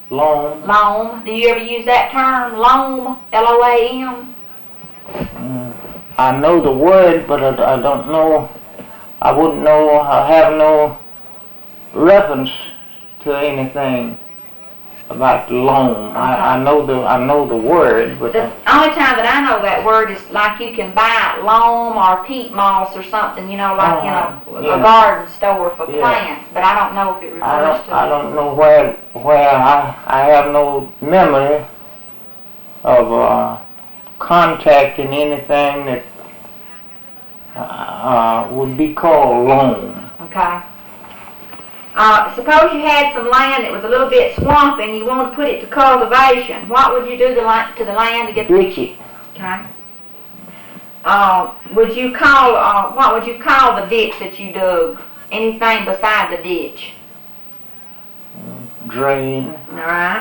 Loam. Loam. Do you ever use that term? Loam. L-O-A-M. I know the word, but I don't know. I wouldn't know. I have no reference to anything about loam. Okay. I know the word, but The only time that I know that word is like you can buy loam or peat moss or something, like yeah. a garden store for Yeah. plants. But I don't know if it refers to. I don't know where I have no memory of contacting anything that would be called loam. Okay. Suppose you had some land that was a little bit swampy and you want to put it to cultivation. What would you do to the land to get? Ditch it. Okay. What would you call the ditch that you dug? Anything beside the ditch? Drain. All right.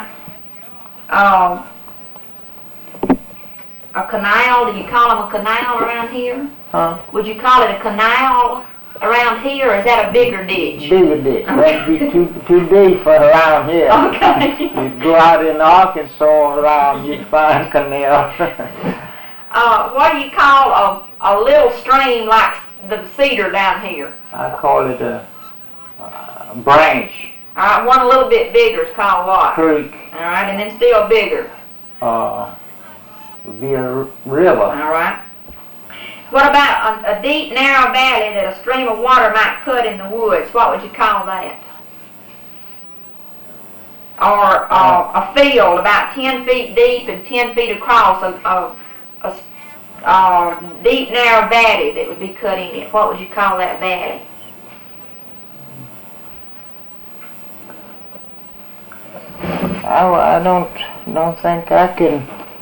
A canal. Do you call them a canal around here? Huh? Would you call it a canal around here, or is that a bigger ditch? Bigger ditch. That'd be too deep for around here. Okay. You'd go out in Arkansas around, you'd find canal. What do you call a little stream like the Cedar down here? I call it a branch. All right, one a little bit bigger is called what? Creek. All right, and then still bigger. Would be a river. All right. What about a deep, narrow valley that a stream of water might cut in the woods? What would you call that? Or a field about 10 feet deep and 10 feet across, a deep, narrow valley that would be cut in it. What would you call that valley? I don't think I can.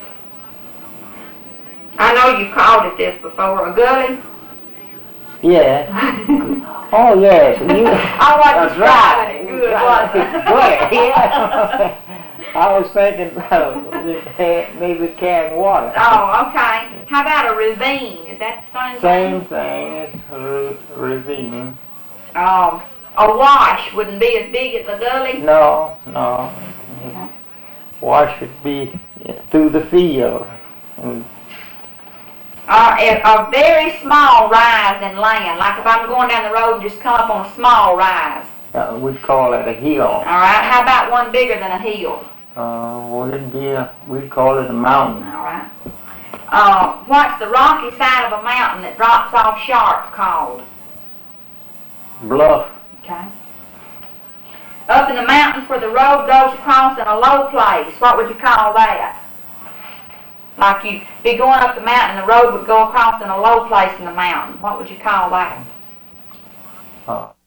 I know you called it this before, a gully. Yeah. Oh yes. I wasn't describing it good, was it? Good. Yeah. I was thinking maybe canned water. Oh, okay. How about a ravine? Is that the same thing? Same thing as a ravine. A wash wouldn't be as big as a gully? No. Okay. Wash would be through the field. A very small rise in land, like if I'm going down the road and just come up on a small rise. We'd call it a hill. All right. How about one bigger than a hill? We'd call it a mountain. All right. What's the rocky side of a mountain that drops off sharp called? Bluff. Okay. Up in the mountains where the road goes across in a low place, what would you call that? Like you'd be going up the mountain and the road would go across in a low place in the mountain. What would you call that?